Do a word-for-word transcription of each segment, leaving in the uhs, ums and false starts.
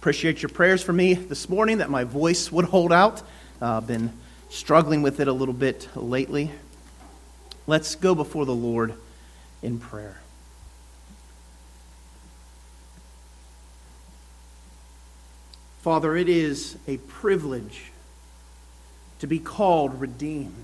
Appreciate your prayers for me this morning that my voice would hold out. Uh, been struggling with it a little bit lately. Let's go before the Lord in prayer. Father, it is a privilege to be called redeemed.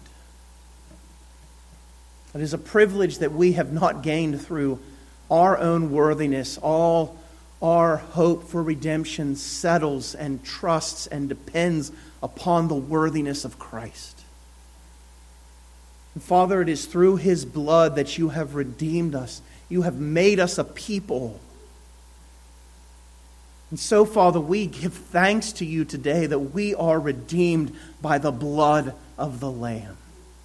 It is a privilege that we have not gained through our own worthiness. All our hope for redemption settles and trusts and depends upon the worthiness of Christ. And Father, it is through His blood that you have redeemed us. You have made us a people. And so, Father, we give thanks to you today that we are redeemed by the blood of the Lamb.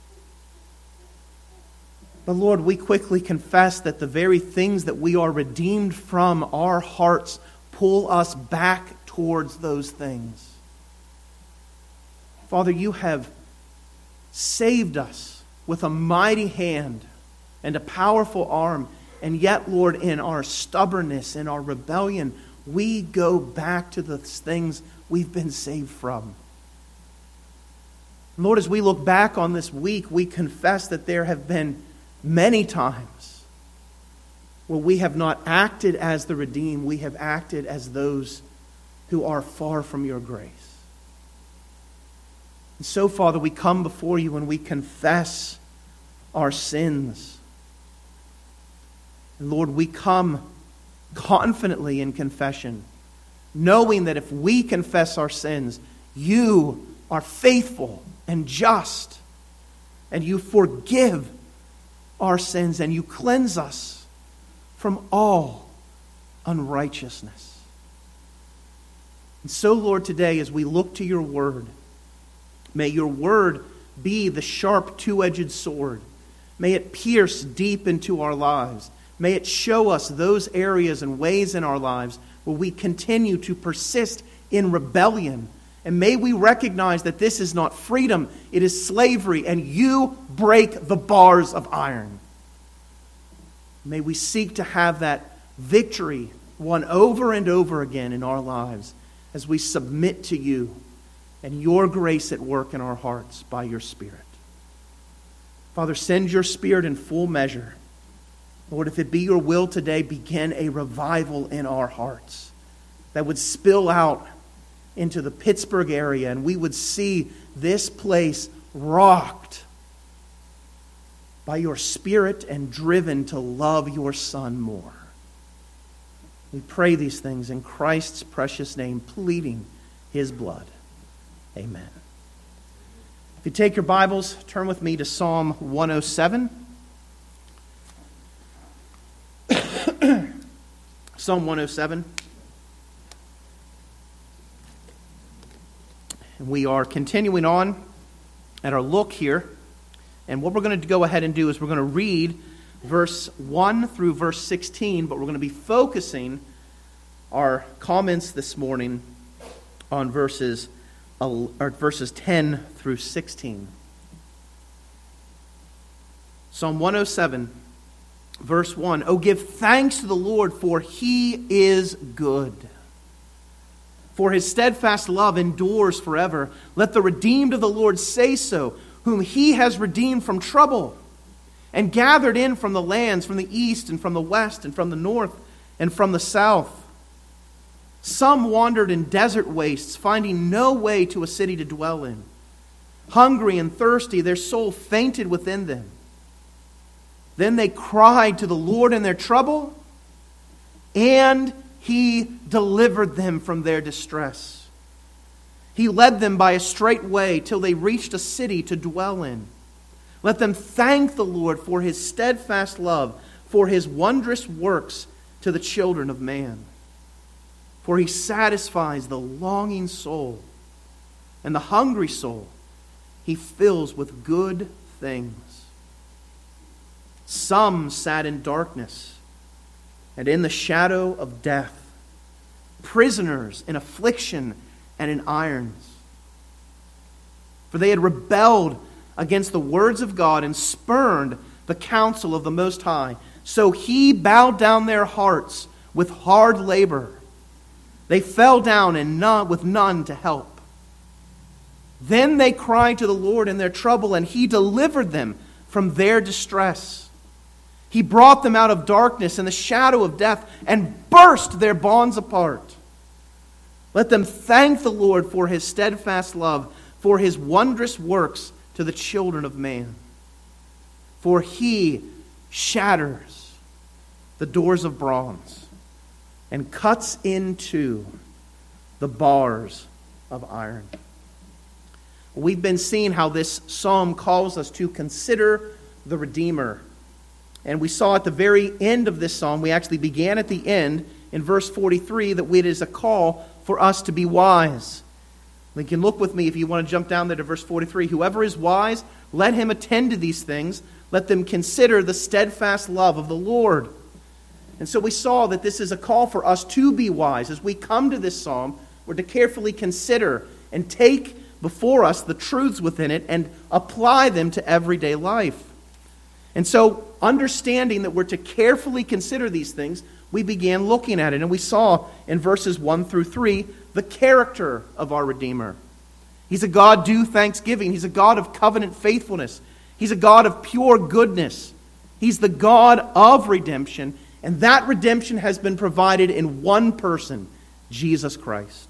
But Lord, we quickly confess that the very things that we are redeemed from, our hearts pull us back towards those things. Father, you have saved us with a mighty hand and a powerful arm, and yet, Lord, in our stubbornness, in our rebellion, we go back to the things we've been saved from. Lord, as we look back on this week, we confess that there have been many times where we have not acted as the redeemed, we have acted as those who are far from your grace. And so, Father, we come before you and we confess our sins. And Lord, we come confidently in confession, knowing that if we confess our sins, you are faithful and just, and you forgive our sins, and you cleanse us from all unrighteousness. And so, Lord, today as we look to your word, may your word be the sharp two-edged sword. May it pierce deep into our lives. May it show us those areas and ways in our lives where we continue to persist in rebellion. And may we recognize that this is not freedom, it is slavery, and you break the bars of iron. May we seek to have that victory won over and over again in our lives as we submit to you and your grace at work in our hearts by your Spirit. Father, send your Spirit in full measure. Lord, if it be your will today, begin a revival in our hearts that would spill out into the Pittsburgh area, and we would see this place rocked by your Spirit and driven to love your Son more. We pray these things in Christ's precious name, pleading His blood. Amen. If you take your Bibles, turn with me to Psalm one oh seven. Psalm one oh seven. And we are continuing on at our look here. And what we're going to go ahead and do is we're going to read verse one through verse sixteen, but we're going to be focusing our comments this morning on verses, or verses ten through sixteen. Psalm one oh seven, verse one. Oh, give thanks to the Lord, for He is good. For His steadfast love endures forever. Let the redeemed of the Lord say so, whom He has redeemed from trouble, and gathered in from the lands, from the east and from the west and from the north and from the south. Some wandered in desert wastes, finding no way to a city to dwell in. Hungry and thirsty, their soul fainted within them. Then they cried to the Lord in their trouble, and He delivered them from their distress. He led them by a straight way till they reached a city to dwell in. Let them thank the Lord for His steadfast love, for His wondrous works to the children of man. For He satisfies the longing soul, and the hungry soul He fills with good things. Some sat in darkness and in the shadow of death, prisoners in affliction and in irons. For they had rebelled against the words of God and spurned the counsel of the Most High. So He bowed down their hearts with hard labor. They fell down and none, with none to help. Then they cried to the Lord in their trouble, and He delivered them from their distress. He brought them out of darkness and the shadow of death and burst their bonds apart. Let them thank the Lord for His steadfast love, for His wondrous works to the children of man. For He shatters the doors of bronze and cuts into the bars of iron. We've been seeing how this psalm calls us to consider the Redeemer. And we saw at the very end of this psalm, we actually began at the end in verse forty-three, that it is a call for us to be wise. You can look with me if you want to jump down there to verse forty-three. Whoever is wise, let him attend to these things. Let them consider the steadfast love of the Lord. And so we saw that this is a call for us to be wise. As we come to this psalm, we're to carefully consider and take before us the truths within it and apply them to everyday life. And so, understanding that we're to carefully consider these things, we began looking at it. And we saw in verses one through three the character of our Redeemer. He's a God due thanksgiving. He's a God of covenant faithfulness. He's a God of pure goodness. He's the God of redemption. And that redemption has been provided in one person, Jesus Christ.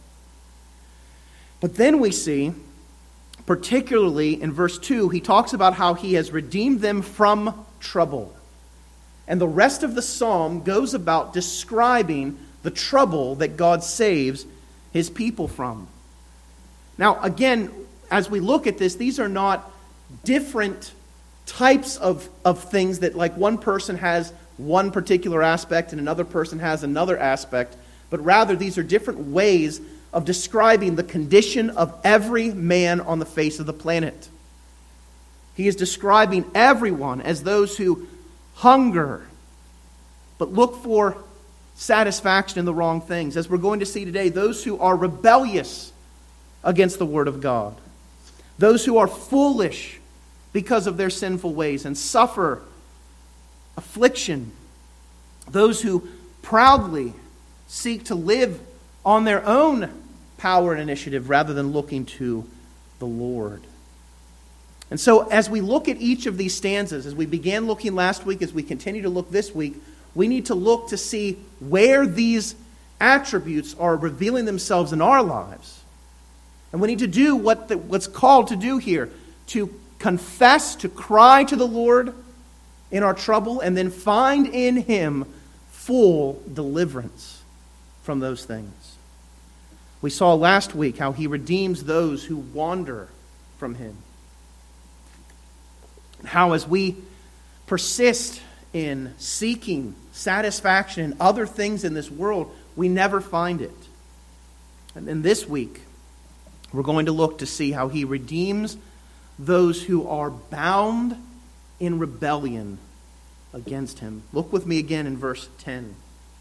But then we see, particularly in verse two, he talks about how he has redeemed them from trouble. And the rest of the psalm goes about describing the trouble that God saves His people from. Now, again, as we look at this, these are not different types of, of things that, like, one person has one particular aspect and another person has another aspect, but rather these are different ways of describing the condition of every man on the face of the planet. He is describing everyone as those who hunger, but look for satisfaction in the wrong things. As we're going to see today, those who are rebellious against the Word of God. Those who are foolish because of their sinful ways and suffer affliction. Those who proudly seek to live on their own power and initiative rather than looking to the Lord. And so as we look at each of these stanzas, as we began looking last week, as we continue to look this week, we need to look to see where these attributes are revealing themselves in our lives. And we need to do what the, what's called to do here, to confess, to cry to the Lord in our trouble, and then find in Him full deliverance from those things. We saw last week how He redeems those who wander from Him. How as we persist in seeking satisfaction in other things in this world, we never find it. And then this week, we're going to look to see how He redeems those who are bound in rebellion against Him. Look with me again in verse ten.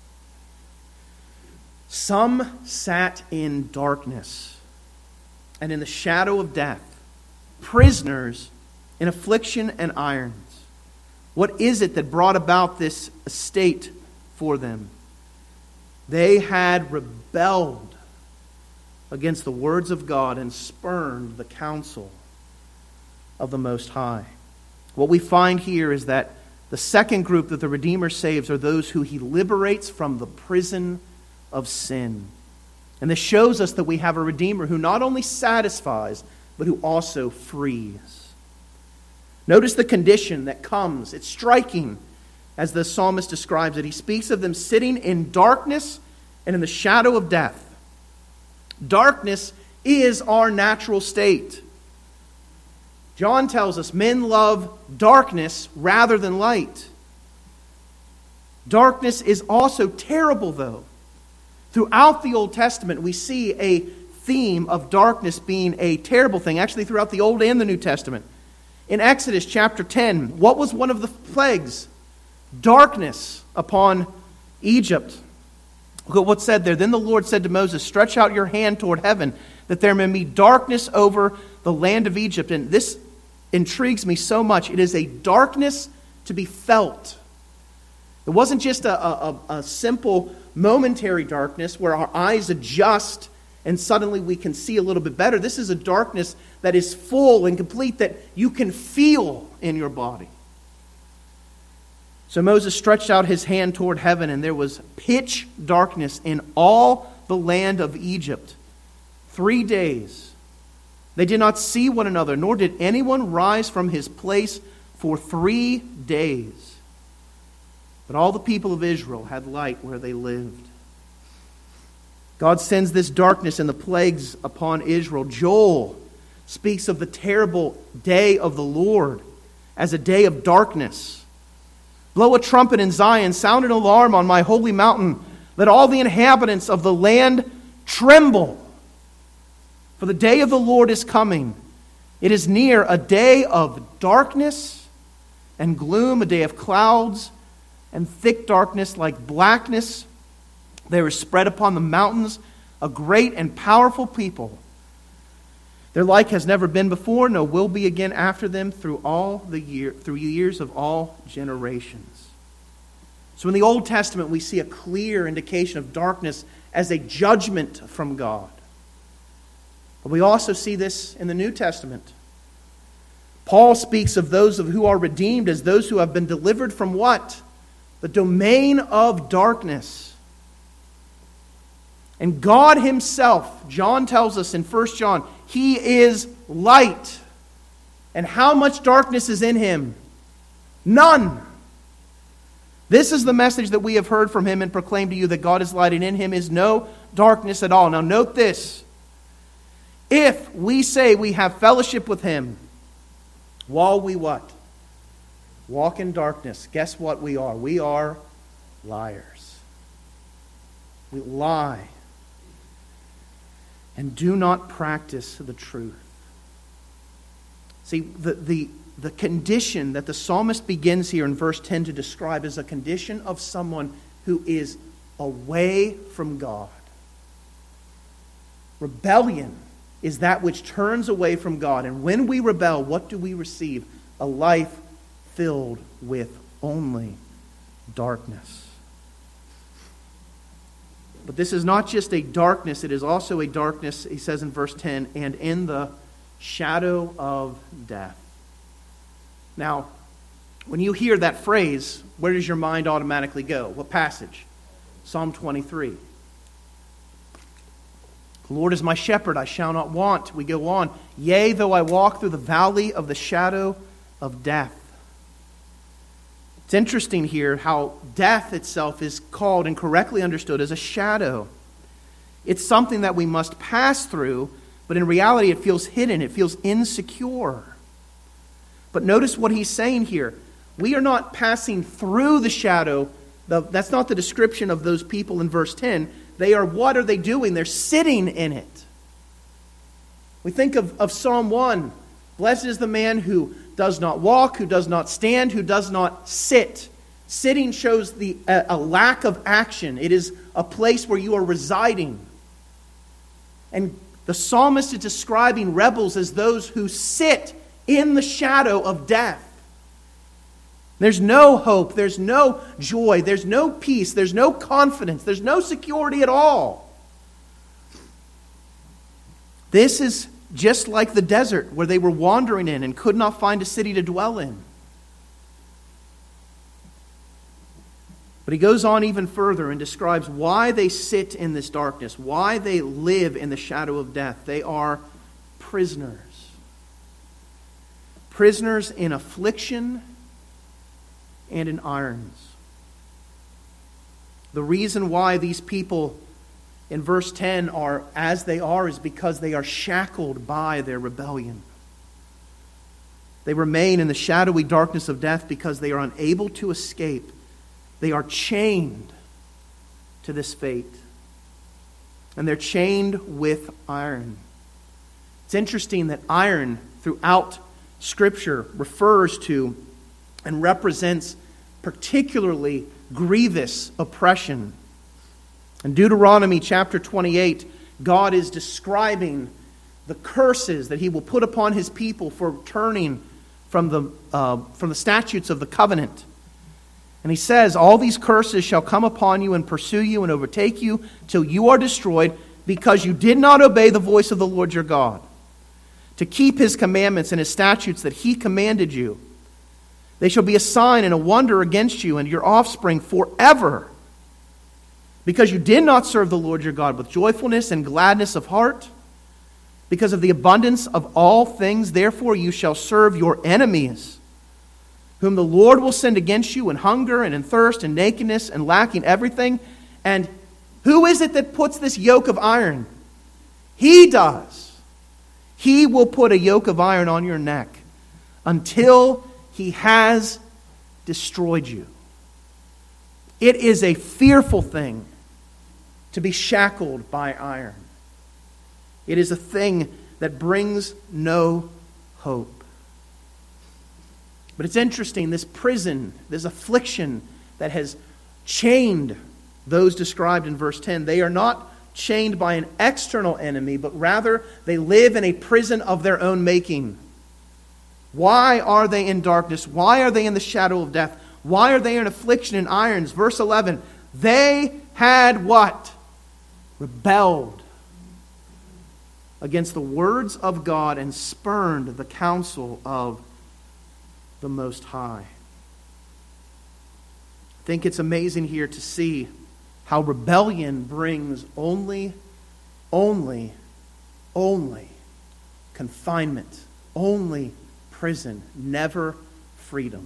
Some sat in darkness and in the shadow of death, prisoners in affliction and irons. What is it that brought about this estate for them? They had rebelled against the words of God and spurned the counsel of the Most High. What we find here is that the second group that the Redeemer saves are those who He liberates from the prison of sin. And this shows us that we have a Redeemer who not only satisfies, but who also frees. Notice the condition that comes. It's striking as the psalmist describes it. He speaks of them sitting in darkness and in the shadow of death. Darkness is our natural state. John tells us men love darkness rather than light. Darkness is also terrible, though. Throughout the Old Testament, we see a theme of darkness being a terrible thing, actually throughout the Old and the New Testament. In Exodus chapter ten, what was one of the plagues? Darkness upon Egypt. Look at what's said there. Then the Lord said to Moses, "Stretch out your hand toward heaven, that there may be darkness over the land of Egypt." And this intrigues me so much. It is a darkness to be felt. It wasn't just a, a, a simple momentary darkness where our eyes adjust and suddenly we can see a little bit better. This is a darkness that is full and complete, that you can feel in your body. So Moses stretched out his hand toward heaven, and there was pitch darkness in all the land of Egypt. Three days. They did not see one another, nor did anyone rise from his place for three days. But all the people of Israel had light where they lived. God sends this darkness and the plagues upon Israel. Joel speaks of the terrible day of the Lord as a day of darkness. Blow a trumpet in Zion, sound an alarm on my holy mountain. Let all the inhabitants of the land tremble. For the day of the Lord is coming. It is near, a day of darkness and gloom, a day of clouds and thick darkness like blackness. There is spread upon the mountains a great and powerful people. Their like has never been before, no will be again after them through all the year, through years of all generations. So in the Old Testament, we see a clear indication of darkness as a judgment from God. But we also see this in the New Testament. Paul speaks of those of who are redeemed as those who have been delivered from what? The domain of darkness. And God himself, John tells us in First John, he is light. And how much darkness is in him? None. This is the message that we have heard from him and proclaimed to you, that God is light, and in him is no darkness at all. Now note this. If we say we have fellowship with him, while we what? Walk in darkness. Guess what we are? We are liars. We lie and do not practice the truth. See, the, the, the condition that the psalmist begins here in verse ten to describe is a condition of someone who is away from God. Rebellion is that which turns away from God. And when we rebel, what do we receive? A life filled with only darkness. But this is not just a darkness, it is also a darkness, he says in verse ten, and in the shadow of death. Now, when you hear that phrase, where does your mind automatically go? What passage? Psalm twenty-three. The Lord is my shepherd, I shall not want. We go on. Yea, though I walk through the valley of the shadow of death. It's interesting here how death itself is called and correctly understood as a shadow. It's something that we must pass through, but in reality it feels hidden, it feels insecure. But notice what he's saying here. We are not passing through the shadow. That's not the description of those people in verse ten. They are, what are they doing? They're sitting in it. We think of, of Psalm one. Blessed is the man who does not walk, who does not stand, who does not sit. Sitting shows the a, a lack of action. It is a place where you are residing. And the psalmist is describing rebels as those who sit in the shadow of death. There's no hope, there's no joy, there's no peace, there's no confidence, there's no security at all. This is just like the desert where they were wandering in and could not find a city to dwell in. But he goes on even further and describes why they sit in this darkness, why they live in the shadow of death. They are prisoners. Prisoners in affliction and in irons. The reason why these people in verse ten are as they are is because they are shackled by their rebellion. They remain in the shadowy darkness of death because they are unable to escape. They are chained to this fate. And they're chained with iron. It's interesting that iron throughout Scripture refers to and represents particularly grievous oppression. In Deuteronomy chapter twenty-eight, God is describing the curses that he will put upon his people for turning from the, uh, from the statutes of the covenant. And he says, all these curses shall come upon you and pursue you and overtake you till you are destroyed, because you did not obey the voice of the Lord your God, to keep his commandments and his statutes that he commanded you. They shall be a sign and a wonder against you and your offspring forever, because you did not serve the Lord your God with joyfulness and gladness of heart. Because of the abundance of all things, therefore you shall serve your enemies, whom the Lord will send against you in hunger and in thirst and nakedness and lacking everything. And who is it that puts this yoke of iron? He does. He will put a yoke of iron on your neck until he has destroyed you. It is a fearful thing to be shackled by iron. It is a thing that brings no hope. But it's interesting, this prison, this affliction that has chained those described in verse ten, they are not chained by an external enemy, but rather they live in a prison of their own making. Why are they in darkness? Why are they in the shadow of death? Why are they in affliction and irons? Verse eleven, they had what? Rebelled against the words of God and spurned the counsel of the Most High. I think it's amazing here to see how rebellion brings only, only, only confinement, only prison, never freedom.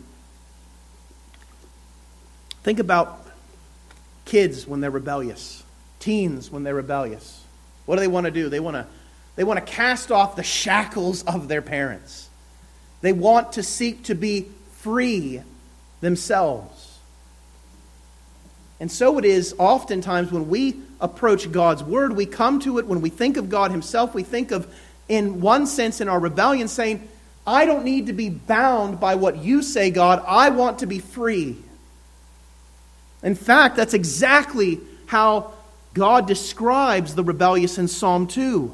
Think about kids when they're rebellious, teens when they're rebellious. What do they want to do? They want to They want to cast off the shackles of their parents. They want to seek to be free themselves. And so it is oftentimes when we approach God's Word, we come to it, when we think of God Himself, we think of, in one sense, in our rebellion, saying, I don't need to be bound by what you say, God. I want to be free. In fact, that's exactly how God describes the rebellious in Psalm two.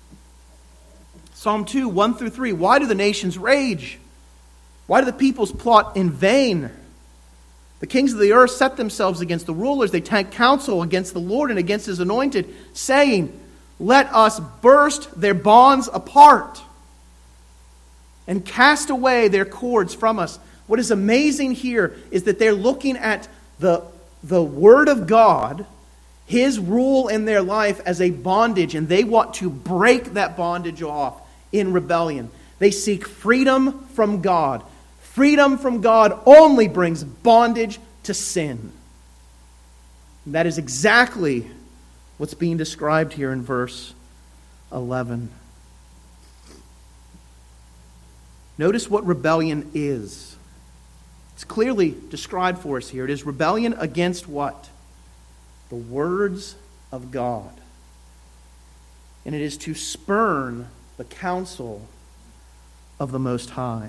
Psalm two, one through three. Why do the nations rage? Why do the peoples plot in vain? The kings of the earth set themselves against the rulers. They take counsel against the Lord and against His anointed, saying, let us burst their bonds apart and cast away their cords from us. What is amazing here is that they're looking at the, the Word of God, His rule in their life, as a bondage, and they want to break that bondage off in rebellion. They seek freedom from God. Freedom from God only brings bondage to sin. And that is exactly what's being described here in verse eleven. Notice what rebellion is. It's clearly described for us here. It is rebellion against what? The words of God. And it is to spurn the counsel of the Most High.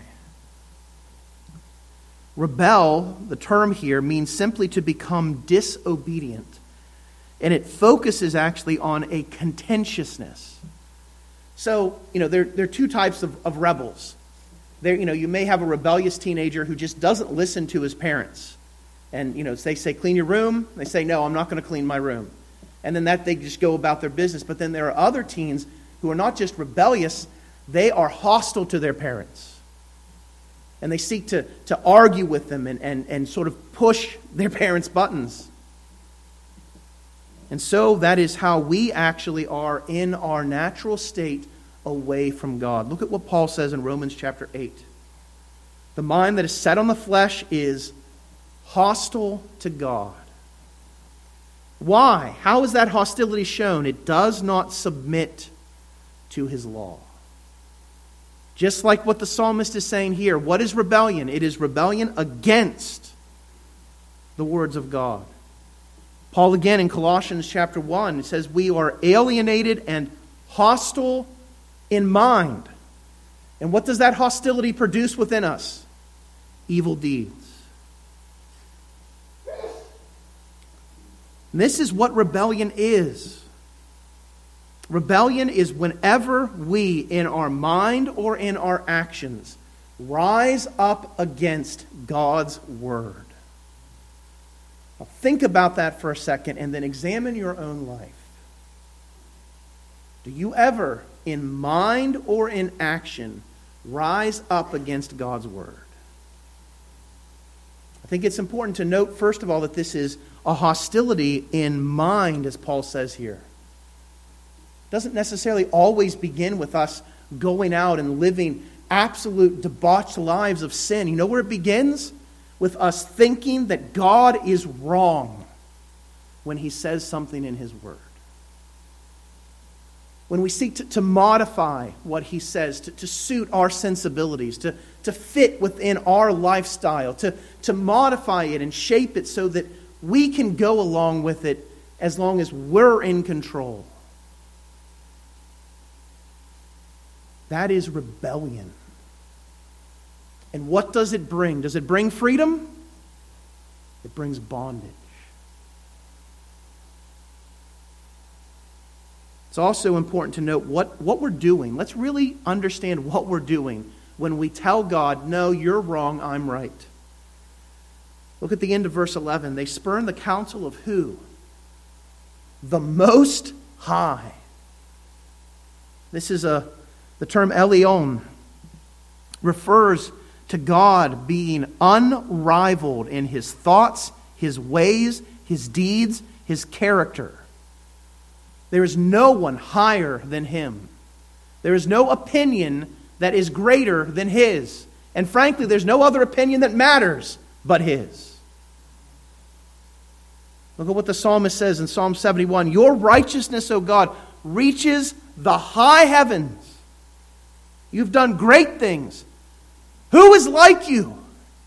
Rebel, the term here, means simply to become disobedient. And it focuses actually on a contentiousness. So, you know, there, there are two types of, of rebels. There, you know, you may have a rebellious teenager who just doesn't listen to his parents. And, you know, they say, clean your room. They say, no, I'm not going to clean my room. And then that they just go about their business. But then there are other teens who are not just rebellious, they are hostile to their parents. And they seek to, to argue with them and, and, and sort of push their parents' buttons. And so that is how we actually are in our natural state away from God. Look at what Paul says in Romans chapter eight. The mind that is set on the flesh is hostile to God. Why? How is that hostility shown? It does not submit to His law. Just like what the psalmist is saying here. What is rebellion? It is rebellion against the words of God. Paul again in Colossians chapter one says we are alienated and hostile in mind. And what does that hostility produce within us? Evil deeds. And this is what rebellion is. Rebellion is whenever we, in our mind or in our actions, rise up against God's word. Now, think about that for a second and then examine your own life. Do you ever, in mind or in action, rise up against God's word? I think it's important to note, first of all, that this is a hostility in mind, as Paul says here. It doesn't necessarily always begin with us going out and living absolute debauched lives of sin. You know where it begins? With us thinking that God is wrong when He says something in His word. When we seek to, to modify what He says, to, to suit our sensibilities, to, to fit within our lifestyle, to, to modify it and shape it so that we can go along with it as long as we're in control. That is rebellion. And what does it bring? Does it bring freedom? It brings bondage. It's also important to note what, what we're doing. Let's really understand what we're doing when we tell God, no, you're wrong, I'm right. Look at the end of verse eleven. They spurn the counsel of who? The Most High. This is a, the term Elyon refers to God being unrivaled in His thoughts, His ways, His deeds, His character. There is no one higher than Him. There is no opinion that is greater than His. And frankly, there's no other opinion that matters but His. Look at what the psalmist says in Psalm seventy-one. Your righteousness, O God, reaches the high heavens. You've done great things. Who is like you?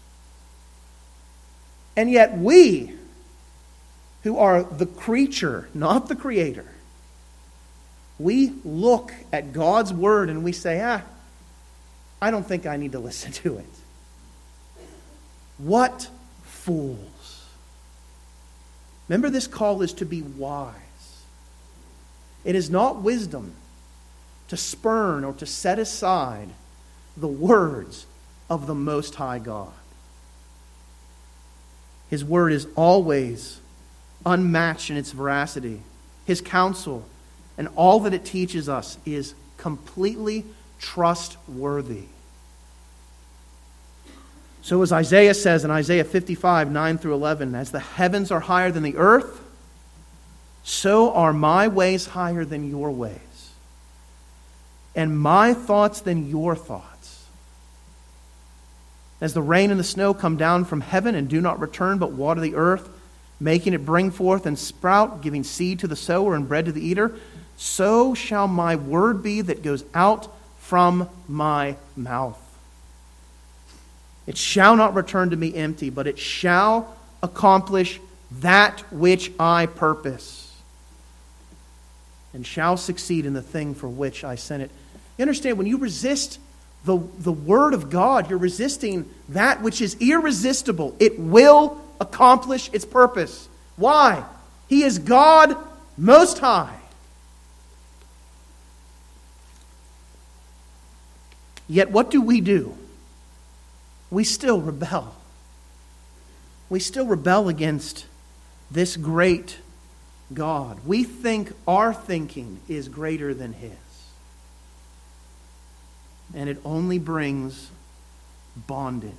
And yet we, who are the creature, not the creator, we look at God's word and we say, ah, I don't think I need to listen to it. What fools. Remember, this call is to be wise. It is not wisdom to spurn or to set aside the words of the Most High God. His word is always unmatched in its veracity. His counsel and all that it teaches us is completely trustworthy. So as Isaiah says in Isaiah fifty-five, nine through eleven, as the heavens are higher than the earth, so are my ways higher than your ways, and my thoughts than your thoughts. As the rain and the snow come down from heaven and do not return but water the earth, making it bring forth and sprout, giving seed to the sower and bread to the eater, so shall my word be that goes out from my mouth. It shall not return to me empty, but it shall accomplish that which I purpose, and shall succeed in the thing for which I sent it. You understand, when you resist the, the word of God, you're resisting that which is irresistible. It will accomplish its purpose. Why? He is God Most High. Yet what do we do? We still rebel. We still rebel against this great God. We think our thinking is greater than His. And it only brings bondage.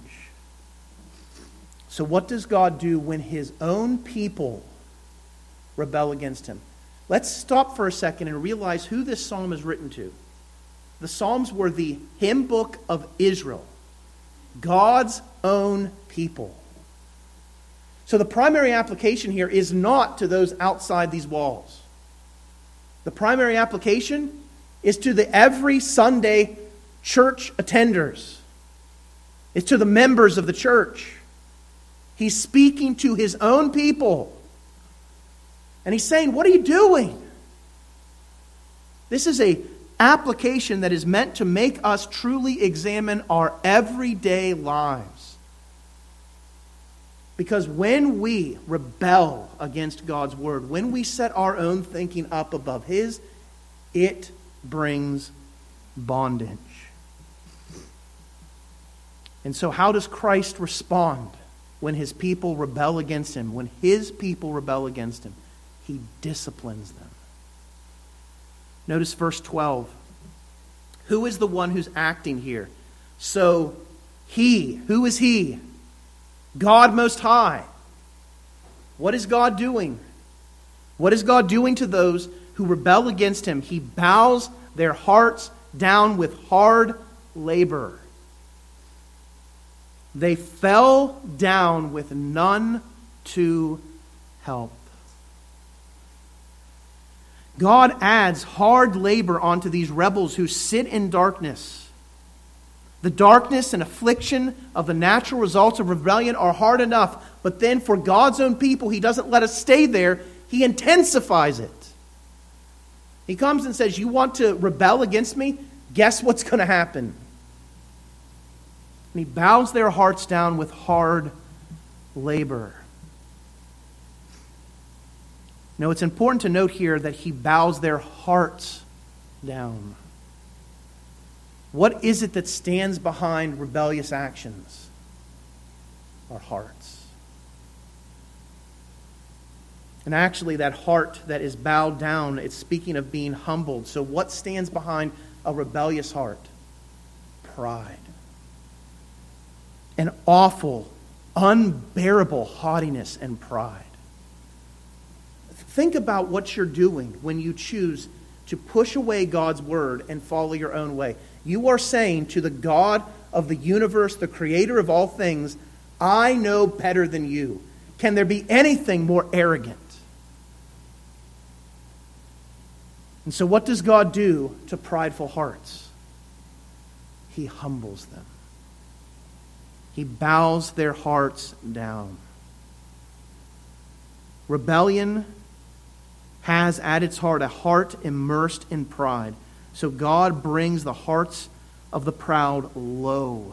So what does God do when His own people rebel against Him? Let's stop for a second and realize who this psalm is written to. The Psalms were the hymn book of Israel, God's own people. So the primary application here is not to those outside these walls. The primary application is to the every Sunday church attenders. It's to the members of the church. He's speaking to His own people. And He's saying, what are you doing? This is a application that is meant to make us truly examine our everyday lives. Because when we rebel against God's word, when we set our own thinking up above His, it brings bondage. And so how does Christ respond when his people rebel against him, when his people rebel against him, he disciplines them. Notice verse twelve. Who is the one who's acting here? So he, who is he? God Most High. What is God doing? What is God doing to those who rebel against him? He bows their hearts down with hard labor. They fell down with none to help. God adds hard labor onto these rebels who sit in darkness. The darkness and affliction of the natural results of rebellion are hard enough, but then for God's own people, he doesn't let us stay there. He intensifies it. He comes and says, you want to rebel against me? Guess what's going to happen? And he bows their hearts down with hard labor. Now, it's important to note here that he bows their hearts down. What is it that stands behind rebellious actions? Our hearts. And actually, that heart that is bowed down, it's speaking of being humbled. So what stands behind a rebellious heart? Pride. An awful, unbearable haughtiness and pride. Think about what you're doing when you choose to push away God's word and follow your own way. You are saying to the God of the universe, the creator of all things, I know better than you. Can there be anything more arrogant? And so what does God do to prideful hearts? He humbles them. He bows their hearts down. Rebellion has at its heart a heart immersed in pride. So God brings the hearts of the proud low.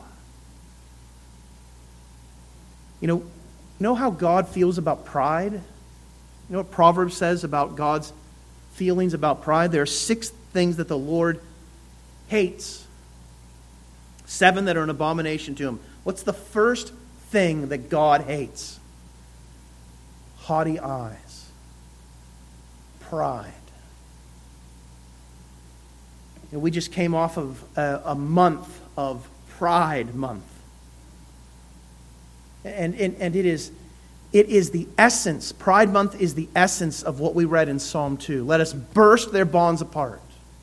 You know, know how God feels about pride? You know what Proverbs says about God's feelings about pride? There are six things that the Lord hates. Seven that are an abomination to him. What's the first thing that God hates? Haughty eyes. Pride. You know, we just came off of a, a month of Pride Month. And, and, and it is it is the essence, Pride Month is the essence of what we read in Psalm two. Let us burst their bonds apart.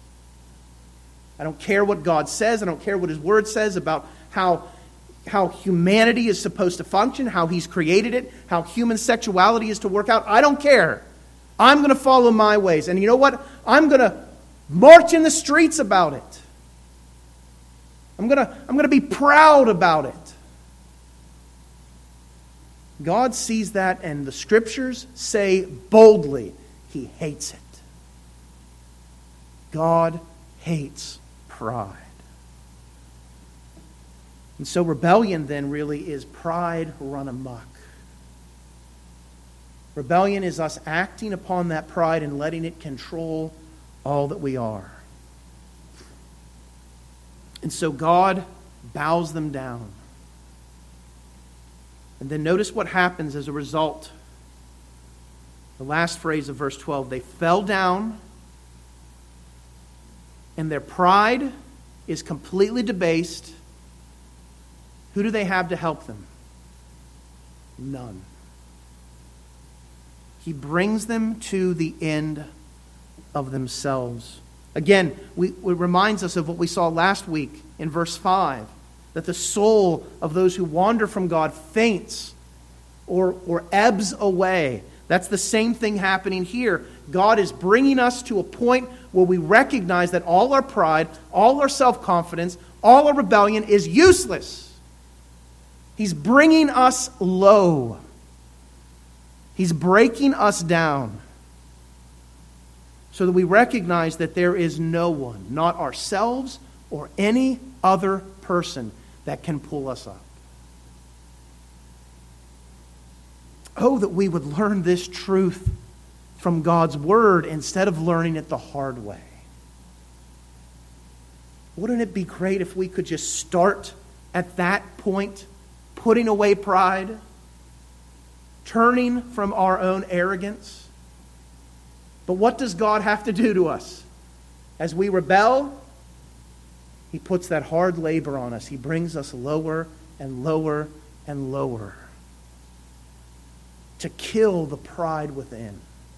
I don't care what God says. I don't care what his word says about how, how humanity is supposed to function, how he's created it, how human sexuality is to work out. I don't care. I'm going to follow my ways. And you know what? I'm going to march in the streets about it. I'm going to, I'm going to be proud about it. God sees that, and the scriptures say boldly, he hates it. God hates pride. And so rebellion then really is pride run amok. Rebellion is us acting upon that pride and letting it control all that we are. And so God bows them down. And then notice what happens as a result. The last phrase of verse twelve, they fell down and their pride is completely debased. Who do they have to help them? None. He brings them to the end of themselves. Again, we, it reminds us of what we saw last week in verse five, that the soul of those who wander from God faints or, or ebbs away. That's the same thing happening here. God is bringing us to a point where we recognize that all our pride, all our self-confidence, all our rebellion is useless. He's bringing us low. He's breaking us down so that we recognize that there is no one, not ourselves or any other person, that can pull us up. Oh, that we would learn this truth from God's Word instead of learning it the hard way. Wouldn't it be great if we could just start at that point, putting away pride, turning from our own arrogance. But what does God have to do to us? As we rebel, He puts that hard labor on us. He brings us lower and lower and lower to kill the pride within.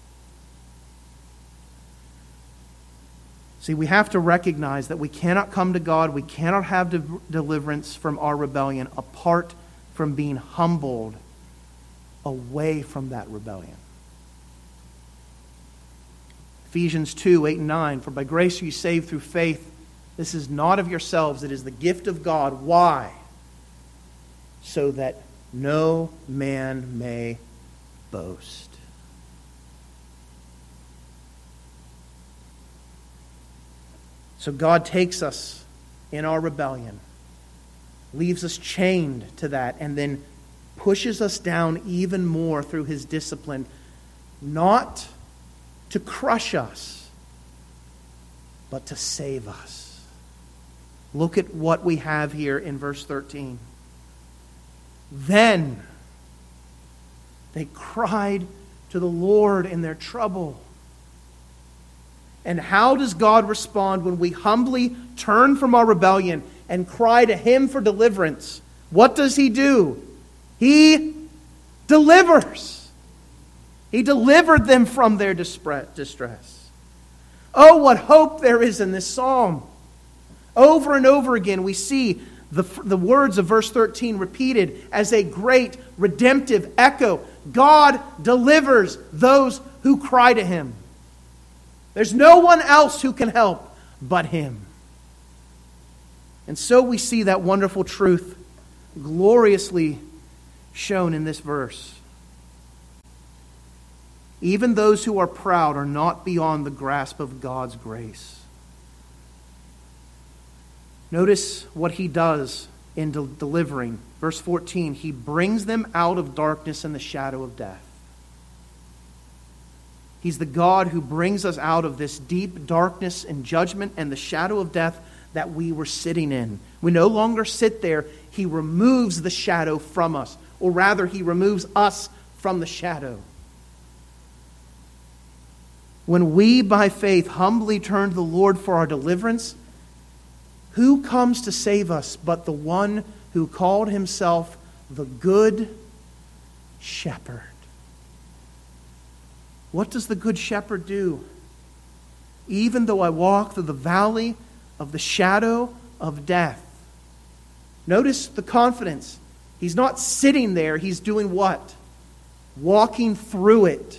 See, we have to recognize that we cannot come to God, we cannot have de- deliverance from our rebellion apart from being humbled away from that rebellion. Ephesians two, eight and nine, for by grace are you saved through faith. This is not of yourselves, it is the gift of God. Why? So that no man may boast. So God takes us in our rebellion, leaves us chained to that, and then pushes us down even more through His discipline, not to crush us, but to save us. Look at what we have here in verse thirteen. Then they cried to the Lord in their trouble. And how does God respond when we humbly turn from our rebellion and cry to Him for deliverance? What does He do? He delivers. He delivered them from their distress. Oh, what hope there is in this psalm. Over and over again we see the, the words of verse thirteen repeated as a great redemptive echo. God delivers those who cry to Him. There's no one else who can help but Him. And so we see that wonderful truth gloriously shown in this verse. Even those who are proud are not beyond the grasp of God's grace. Notice what He does in de- delivering. Verse fourteen, He brings them out of darkness and the shadow of death. He's the God who brings us out of this deep darkness and judgment and the shadow of death that we were sitting in. We no longer sit there. He removes the shadow from us. Or rather, He removes us from the shadow. When we, by faith, humbly turn to the Lord for our deliverance, who comes to save us but the one who called Himself the Good Shepherd? What does the Good Shepherd do? Even though I walk through the valley of the shadow of death. Notice the confidence. He's not sitting there. He's doing what? Walking through it.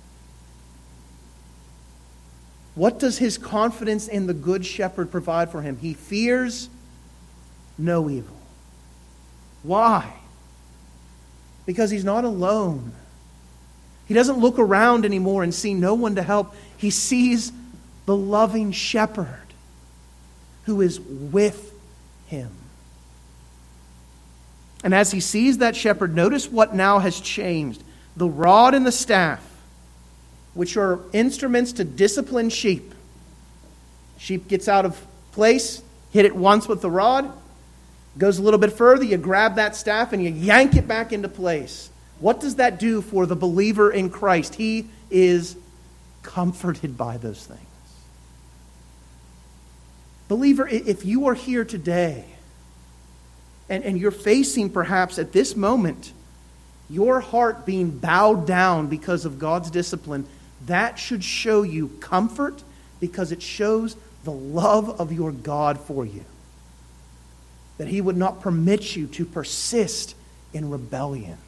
What does his confidence in the Good Shepherd provide for him? He fears no evil. Why? Because he's not alone. He doesn't look around anymore and see no one to help. He sees the loving shepherd who is with him. And as he sees that shepherd, notice what now has changed. The rod and the staff, which are instruments to discipline sheep. Sheep gets out of place, hit it once with the rod, goes a little bit further, you grab that staff and you yank it back into place. What does that do for the believer in Christ? He is comforted by those things. Believer, if you are here today and, and you're facing perhaps at this moment your heart being bowed down because of God's discipline, that should show you comfort because it shows the love of your God for you. That He would not permit you to persist in rebellion.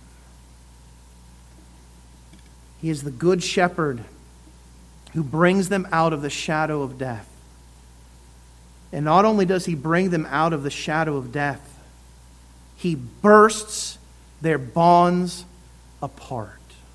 He is the Good Shepherd who brings them out of the shadow of death. And not only does He bring them out of the shadow of death, He bursts their bonds apart.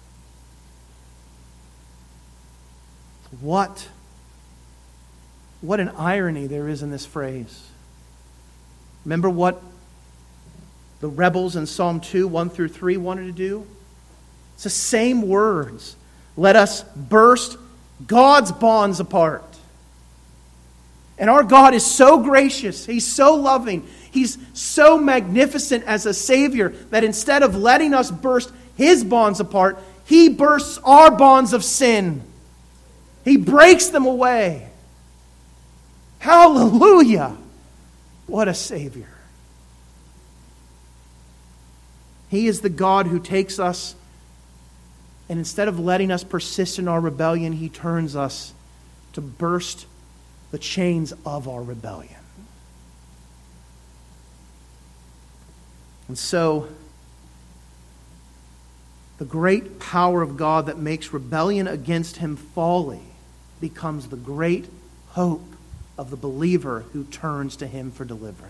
What, what an irony there is in this phrase. Remember what the rebels in Psalm two, one through three wanted to do? It's the same words. Let us burst God's bonds apart. And our God is so gracious. He's so loving. He's so magnificent as a Savior that instead of letting us burst His bonds apart, He bursts our bonds of sin. He breaks them away. Hallelujah! What a Savior. He is the God who takes us, and instead of letting us persist in our rebellion, He turns us to burst the chains of our rebellion. And so, the great power of God that makes rebellion against Him folly becomes the great hope of the believer who turns to Him for deliverance.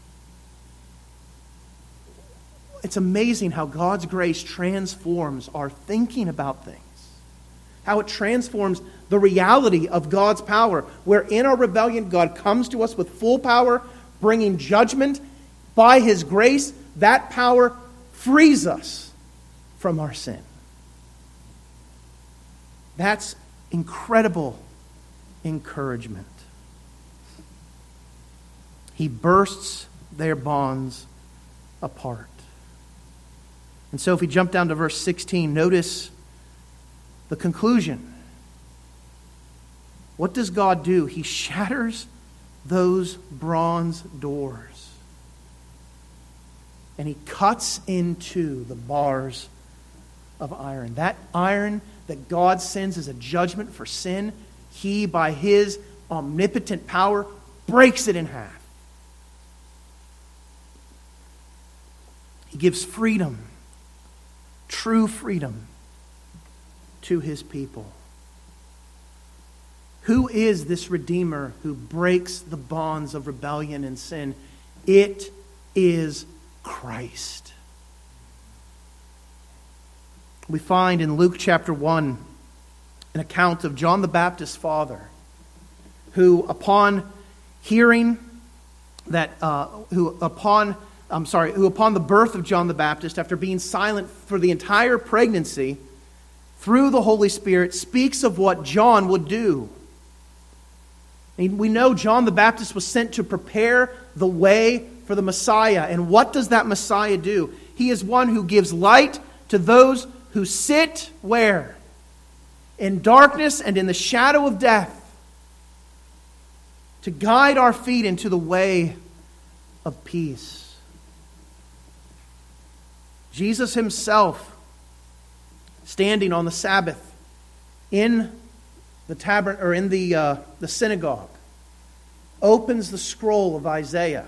It's amazing how God's grace transforms our thinking about things. How it transforms the reality of God's power. Where in our rebellion, God comes to us with full power, bringing judgment. By His grace, that power frees us from our sin. That's incredible encouragement. He bursts their bonds apart. And so if we jump down to verse sixteen, notice the conclusion. What does God do? He shatters those bronze doors. And He cuts into the bars of iron. That iron that God sends as a judgment for sin, He, by His omnipotent power, breaks it in half. He gives freedom, true freedom, to His people. Who is this Redeemer who breaks the bonds of rebellion and sin? It is Christ. We find in Luke chapter one an account of John the Baptist's father, who upon hearing that, uh, who upon, I'm sorry, who upon the birth of John the Baptist, after being silent for the entire pregnancy, through the Holy Spirit, speaks of what John would do. And we know John the Baptist was sent to prepare the way for the Messiah. And what does that Messiah do? He is one who gives light to those who sit where? In darkness and in the shadow of death, to guide our feet into the way of peace. Jesus Himself, standing on the Sabbath in the tabern or in the uh, the synagogue, opens the scroll of Isaiah.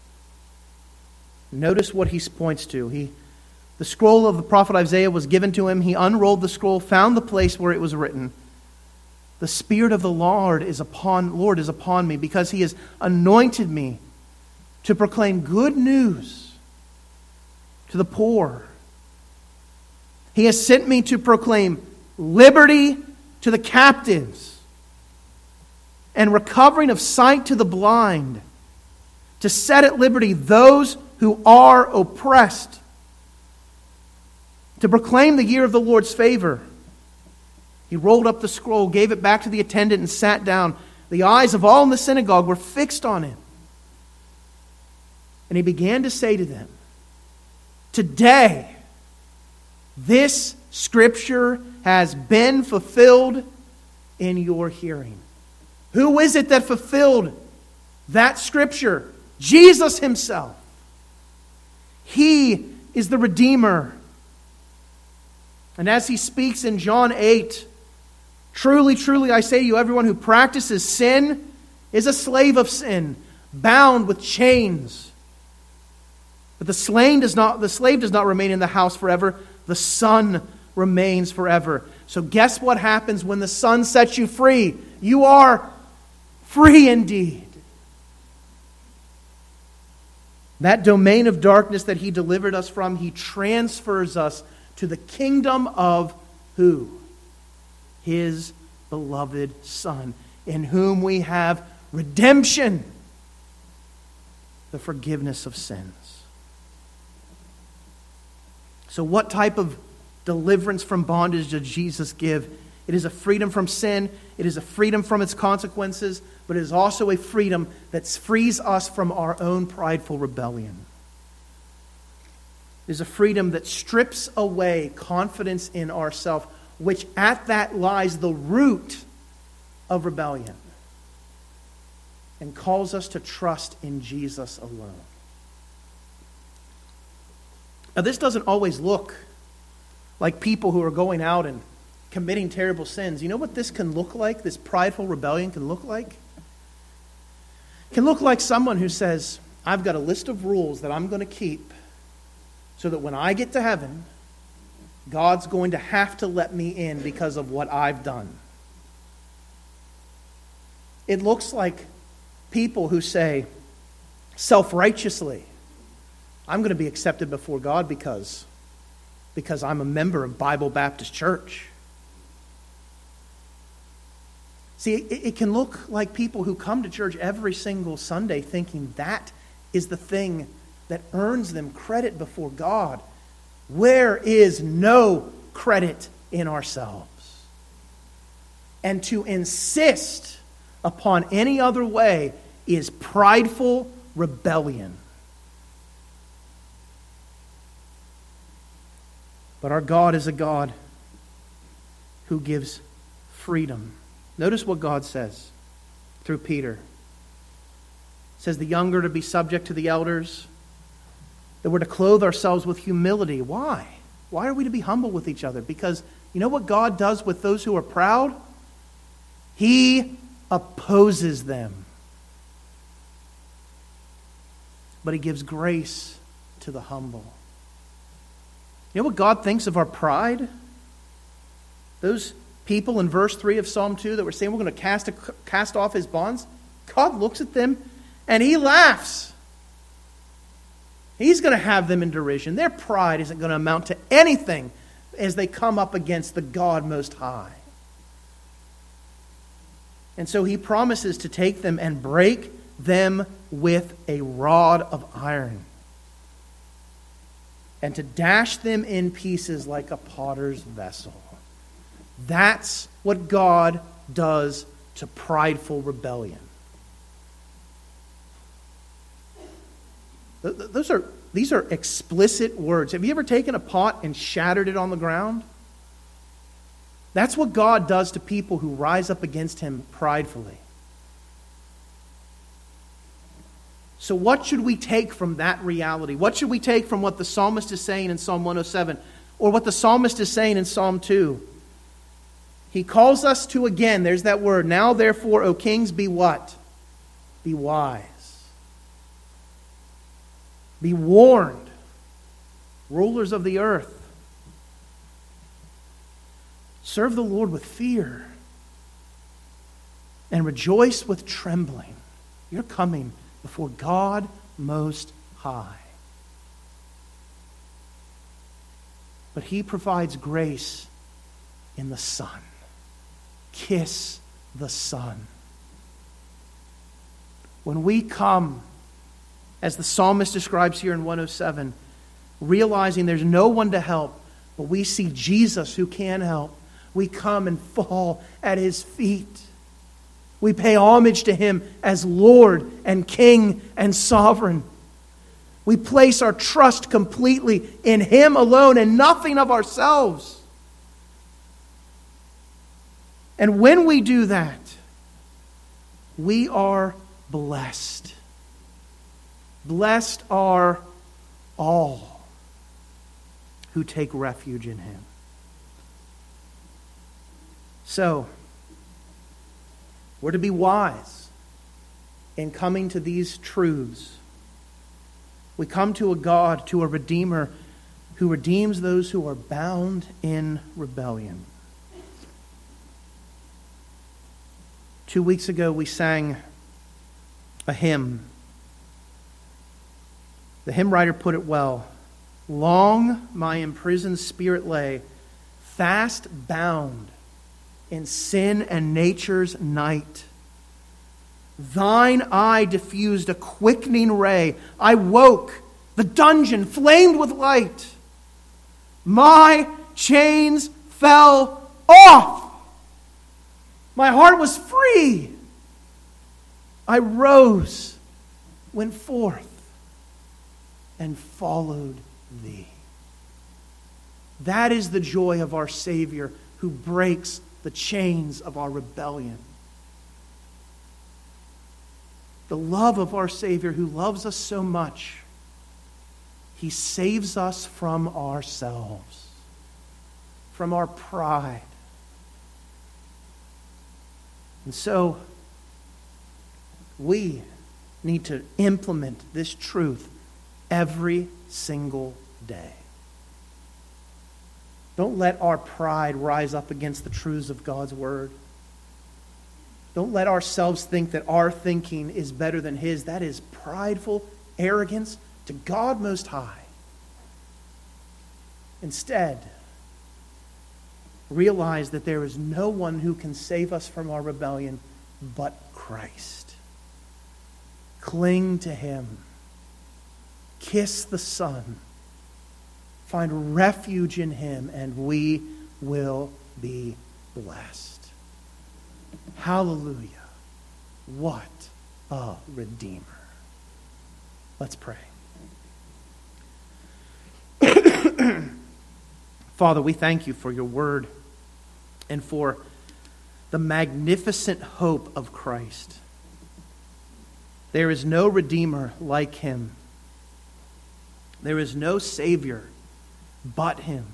Notice what he points to. He, the scroll of the prophet Isaiah was given to him. He unrolled the scroll, found the place where it was written, "The Spirit of the Lord is upon Lord is upon me, because He has anointed me to proclaim good news to the poor. He has sent me to proclaim liberty to the captives and recovering of sight to the blind, to set at liberty those who are oppressed, to proclaim the year of the Lord's favor." He rolled up the scroll, gave it back to the attendant, and sat down. The eyes of all in the synagogue were fixed on Him. And He began to say to them, "Today, this Scripture has been fulfilled in your hearing." Who is it that fulfilled that Scripture? Jesus Himself. He is the Redeemer. And as He speaks in John eight, "Truly, truly, I say to you, everyone who practices sin is a slave of sin, bound with chains. But the slain does not, the slave does not remain in the house forever. The Son remains forever." So guess what happens when the Son sets you free? You are free indeed. That domain of darkness that He delivered us from, He transfers us to the kingdom of who? His beloved Son, in whom we have redemption, the forgiveness of sins. So what type of deliverance from bondage does Jesus give? It is a freedom from sin. It is a freedom from its consequences. But it is also a freedom that frees us from our own prideful rebellion. is a freedom that strips away confidence in ourself, which at that lies the root of rebellion, and calls us to trust in Jesus alone. Now, this doesn't always look like people who are going out and committing terrible sins. You know what this can look like? This prideful rebellion can look like? It can look like someone who says, I've got a list of rules that I'm going to keep so that when I get to heaven, God's going to have to let me in because of what I've done. It looks like people who say self-righteously, I'm going to be accepted before God because, because I'm a member of Bible Baptist Church. See, it, it can look like people who come to church every single Sunday thinking that is the thing that earns them credit before God, where is no credit in ourselves. And to insist upon any other way is prideful rebellion. But our God is a God who gives freedom. Notice what God says through Peter. It says the younger to be subject to the elders, that we're to clothe ourselves with humility. Why? Why are we to be humble with each other? Because you know what God does with those who are proud? He opposes them. But He gives grace to the humble. You know what God thinks of our pride? Those people in verse three of Psalm two that were saying we're going to cast, a, cast off His bonds, God looks at them and He laughs. He's going to have them in derision. Their pride isn't going to amount to anything as they come up against the God Most High. And so He promises to take them and break them with a rod of iron, and to dash them in pieces like a potter's vessel. That's what God does to prideful rebellion. Those are, these are explicit words. Have you ever taken a pot and shattered it on the ground? That's what God does to people who rise up against Him pridefully. So what should we take from that reality? What should we take from what the psalmist is saying in Psalm one oh seven? Or what the psalmist is saying in Psalm two? He calls us to, again, there's that word, now therefore, O kings, be what? Be wise. Be warned, rulers of the earth. Serve the Lord with fear and rejoice with trembling. You're coming before God Most High. But He provides grace in the Son. Kiss the Son. When we come, as the psalmist describes here in one oh seven, realizing there's no one to help, but we see Jesus who can help, we come and fall at His feet. We pay homage to Him as Lord and King and Sovereign. We place our trust completely in Him alone and nothing of ourselves. And when we do that, we are blessed. Blessed are all who take refuge in Him. So, we're to be wise in coming to these truths. We come to a God, to a Redeemer, who redeems those who are bound in rebellion. Two weeks ago, we sang a hymn. The hymn writer put it well. Long my imprisoned spirit lay, fast bound in sin and nature's night. Thine eye diffused a quickening ray. I woke, the dungeon flamed with light. My chains fell off. My heart was free. I rose, went forth, and followed thee. That is the joy of our Savior who breaks the chains of our rebellion. The love of our Savior who loves us so much, he saves us from ourselves, from our pride. And so, we need to implement this truth every single day. Don't let our pride rise up against the truths of God's Word. Don't let ourselves think that our thinking is better than His. That is prideful arrogance to God Most High. Instead, realize that there is no one who can save us from our rebellion but Christ. Cling to Him. Kiss the Son. Find refuge in Him, and we will be blessed. Hallelujah. What a Redeemer. Let's pray. Father, we thank you for your word and for the magnificent hope of Christ. There is no Redeemer like Him. There is no Savior but Him.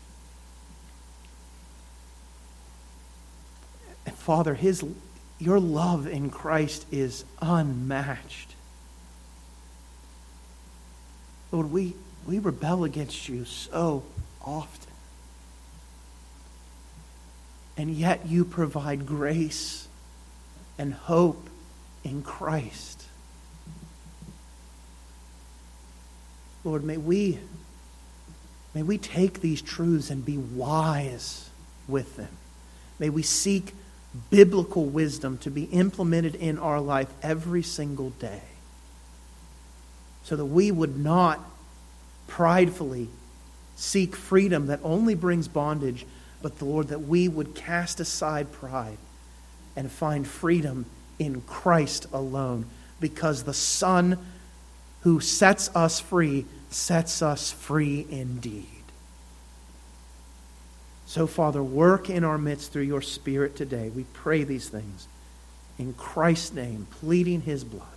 And Father, His, your love in Christ is unmatched. Lord, we, we rebel against you so often. And yet you provide grace and hope in Christ. Lord, may we, may we take these truths and be wise with them. May we seek biblical wisdom to be implemented in our life every single day, so that we would not pridefully seek freedom that only brings bondage, but the Lord, that we would cast aside pride and find freedom in Christ alone, because the Son who sets us free sets us free indeed. So, Father, work in our midst through your Spirit today. We pray these things in Christ's name, pleading His blood.